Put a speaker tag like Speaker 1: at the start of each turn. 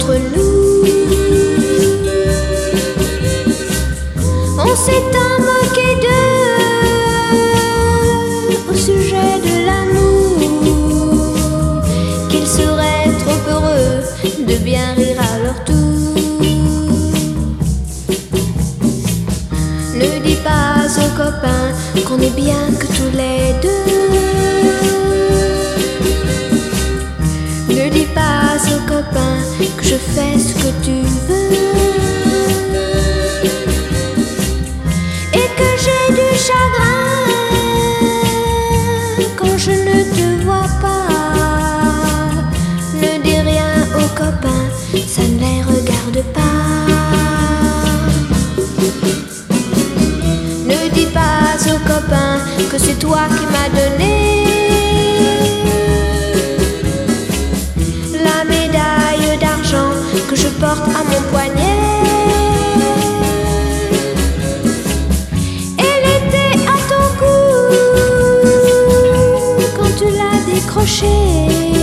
Speaker 1: entre nous. On s'est tant moqué d'eux au sujet de l'amour qu'ils seraient trop heureux de bien rire à leur tour. Ne dis pas aux copains qu'on est bien que tous les deux. Ne dis pas aux copains que je fais ce que tu veux et que j'ai du chagrin quand je ne te vois pas. Ne dis rien aux copains, ça ne les regarde pas. Ne dis pas aux copains que c'est toi qui m'as donné la médaille d'argent que je porte à mon poignet. Elle était à ton cou quand tu l'as décrochée.